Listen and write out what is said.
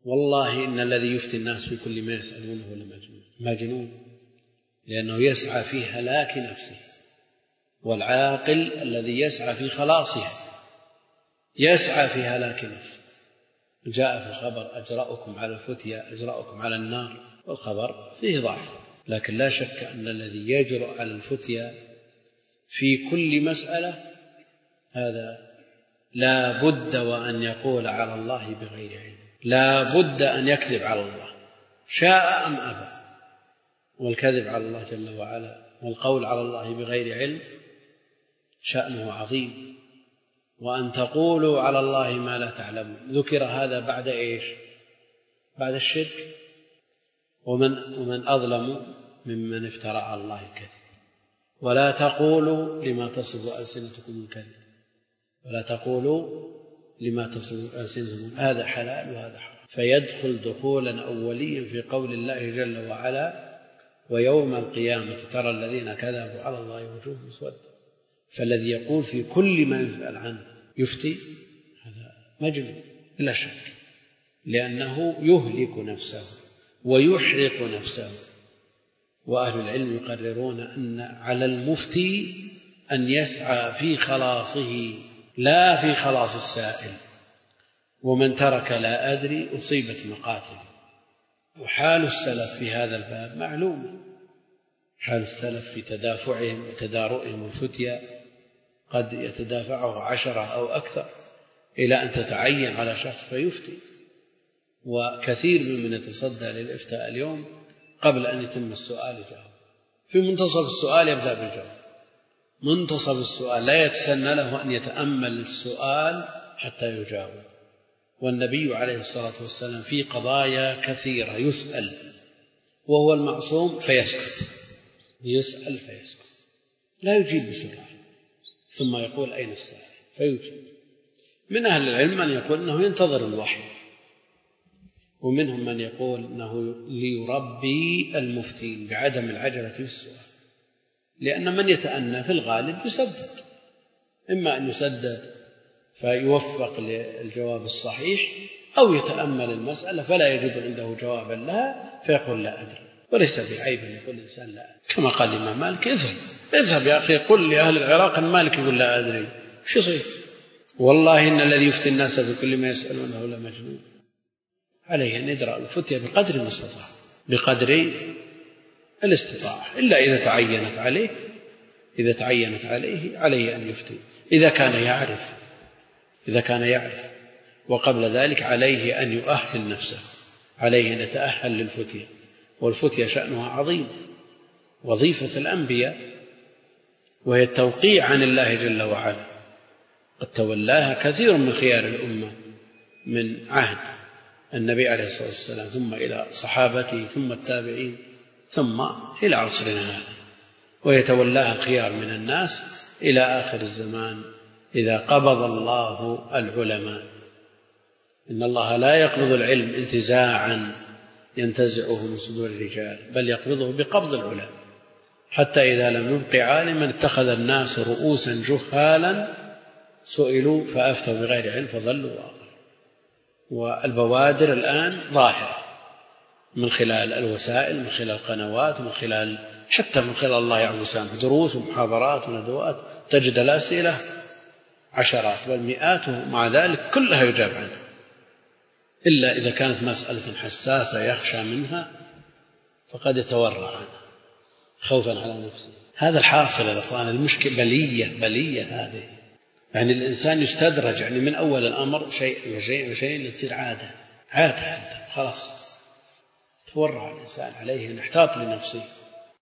والله إن الذي يفتي الناس في كل ما يسألونه لمجنون، مجنون، لأنه يسعى في هلاك نفسه. والعاقل الذي يسعى في خلاصها يسعى في هلاك نفسه. جاء في الخبر أجرأكم على الفتيا أجرأكم على النار، والخبر فيه ضعف، لكن لا شك أن الذي يجرؤ على الفتيا في كل مسألة هذا لا بد وأن يقول على الله بغير علم، لا بد أن يكذب على الله شاء أم أبى. والكذب على الله جل وعلا والقول على الله بغير علم شأنه عظيم. وأن تقولوا على الله ما لا تعلمون، ذكر هذا بعد إيش؟ بعد الشرك. ومن أظلم ممن افترى على الله الكذب. ولا تقولوا لما تصف ألسنتكم الكذب، ولا تقولوا لما تصف ألسنتكم، هذا حلال وهذا حرام. فيدخل دخولا أوليا في قول الله جل وعلا ويوم القيامة ترى الذين كذبوا على الله وجوههم مسودة. فالذي يقول في كل ما يسأل عنه يفتي هذا مجنون بلا شك، لأنه يهلك نفسه ويحرق نفسه. وأهل العلم يقررون أن على المفتي أن يسعى في خلاصه لا في خلاص السائل. ومن ترك لا أدري أصيبت مقاتله. وحال السلف في هذا الباب معلومة، حال السلف في تدافعهم وتدارؤهم الفتيا قد يتدافعه 10 أو أكثر إلى أن تتعين على شخص فيفتي. وكثير ممن يتصدى للإفتاء اليوم قبل أن يتم السؤال يجاوب، في منتصف السؤال يبدأ بالجواب، منتصف السؤال لا يتسنى له أن يتأمل السؤال حتى يجاوب. والنبي عليه الصلاة والسلام في قضايا كثيرة يسأل وهو المعصوم فيسكت، يسأل فيسكت لا يجيب بسرعة، ثم يقول أين السائل فيجيب. من أهل العلم من يقول أنه ينتظر الوحي، ومنهم من يقول أنه ليربي المفتين بعدم العجلة في السؤال، لأن من يتأنى في الغالب يسدد، إما أن يسدد فيوفق للجواب الصحيح أو يتأمل المسألة فلا يجد عنده جوابا لها فيقول لا أدري. وليس بعيب أن يقول الإنسان لا أدري، كما قال الإمام مالك اذهب يا أخي قل لأهل العراق أن مالك يقول لا أدري شو يصير. والله إن الذي يفتي الناس بكل ما يسألونه لمجنون. عليه أن يدرأ الفتية بقدر الاستطاعة، بقدر الاستطاعة، إلا إذا تعينت عليه أن يفتي إذا كان يعرف. وقبل ذلك عليه أن يؤهل نفسه، عليه أن يتأهل للفتية. والفتية شأنها عظيم، وظيفة الأنبياء، وهي التوقيع عن الله جل وعلا. قد تولاها كثير من خيار الأمة من عهد النبي عليه الصلاة والسلام ثم إلى صحابته ثم التابعين ثم إلى عصرنا هذا، ويتولاها الخيار من الناس إلى آخر الزمان إذا قبض الله العلماء. إن الله لا يقبض العلم انتزاعا ينتزعه من صدور الرجال، بل يقبضه بقبض العلماء، حتى إذا لم يبق عالما اتخذ الناس رؤوسا جهالا سئلوا فأفتوا بغير علم فضلوا وأضلوا. والبوادر الآن ظاهرة من خلال الوسائل، من خلال القنوات، حتى من خلال الله يعلم دروس ومحاضرات وندوات، تجد الأسئلة عشرات بل مئات، ومع ذلك كلها يجاب عنها، إلا إذا كانت مسألة حساسة يخشى منها فقد يتورع عنها خوفا على نفسه. هذا الحاصل يا أخوان، المشكلة بلية هذه، يعني الإنسان يستدرج يعني من أول الأمر شيء تصير عادة خلاص تورع الإنسان. عليه أن يحتاط لنفسه